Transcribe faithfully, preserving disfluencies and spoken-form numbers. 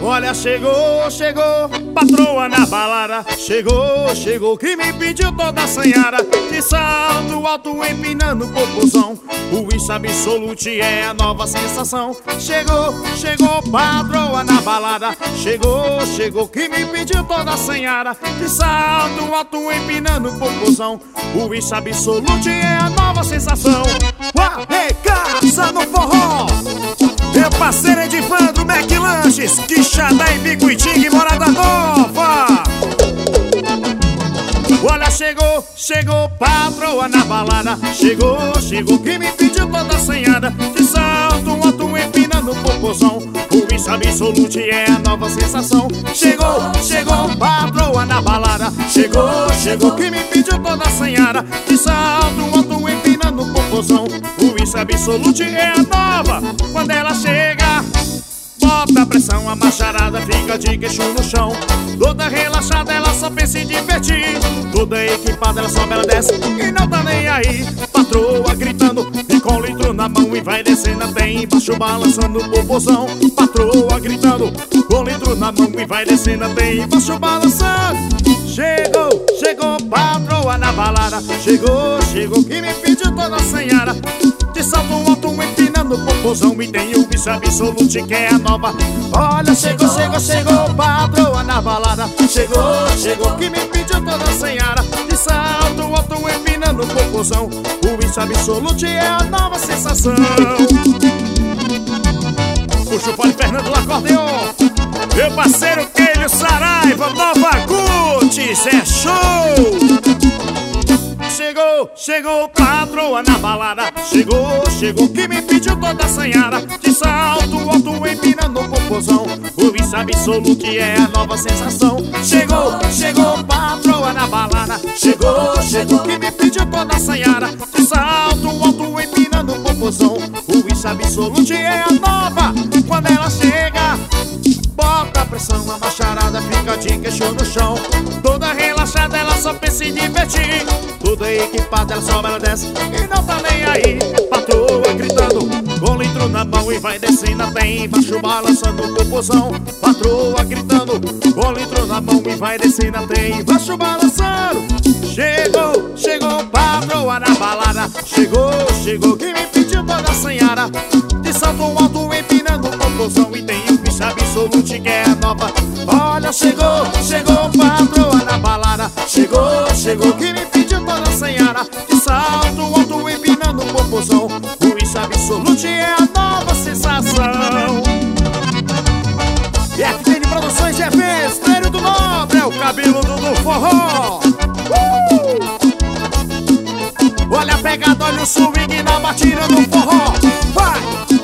Olha, chegou, chegou, patroa na balada. Chegou, chegou, que me pediu toda assanhada. De salto alto empinando o popozão. O Whisky Absolute é a nova sensação. Chegou, chegou, patroa na balada. Chegou, chegou, que me pediu toda assanhada. De salto alto empinando o popozão. O Whisky Absolute é a nova sensação. Arregaça no forró. Meu parceiro Edivandro McLanches, Quixadá e Bicuitinga e Morada Nova. Olha, chegou, chegou, patroa na balada. Chegou, chegou, que me pediu toda assanhada. De salto alto empinando o popozão. O Whisky Absolute é a nova sensação. Chegou, chegou, patroa na balada. Chegou, chegou, que me pediu toda assanhada. De salto alto empinando o popozão. O Whisky Absolute é a nova. Quando ela chega, bota a pressão, a macharada fica de queixo no chão. Toda relaxada, ela só pensa em divertir. Toda equipada, ela sobe, ela desce e não tá nem aí. Patroa gritando e com litro na mão e vai descendo até embaixo, balançando o popozão. Patroa gritando com litro na mão e vai descendo até embaixo, balançando. Chegou, chegou, patroa na balada. Chegou, chegou, que me pediu toda assanhada. De salto alto empinando o popozão. E tem o Whisky Absolute que é a nova. Olha, chegou, chegou, chegou, patroa na balada. Chegou, chegou, que me pediu toda assanhada. De salto alto empinando o popozão. O Whisky Absolute é a nova sensação. Puxa o Poli Fernando do acordeon. Meu parceiro Keilio Saraiva, Nova Cutis, é show! Chegou, chegou, patroa na balada. Chegou, chegou, que me pediu toda assanhada. De salto alto empinando o popozão. O Whisky Absolute é a nova sensação. Chegou, chegou, patroa na balada. Chegou, chegou, que me pediu toda assanhada. De salto alto empinando o popozão. O Whisky Absolute é a nova. Quando ela chega, bota a pressão, a macharada fica de queixo no chão. Toda relaxada, ela só pensa em divertir. Toda equipada, ela sobe, ela desce e não tá nem aí. Patroa gritando com litro na mão e vai descendo até embaixo, balançando o popozão. Patroa gritando com litro na mão e vai descendo até embaixo, balançando. Chegou, chegou, patroa na balada. Chegou, chegou, que me pediu toda assanhada. De salto alto empinando o popozão. E tem o Whisky Absolute que é a nova. Olha, chegou, chegou, patroa na balada. Chegou, chegou, que me pediu toda assanhada. De salto alto empinando o popozão. O Whisky Absolute é a nova sensação. E F T N Produções G V, Estéreo do Nobre, é o cabeludo do forró. uh! Olha a pegada, olha o swing na batida do forró. Vai!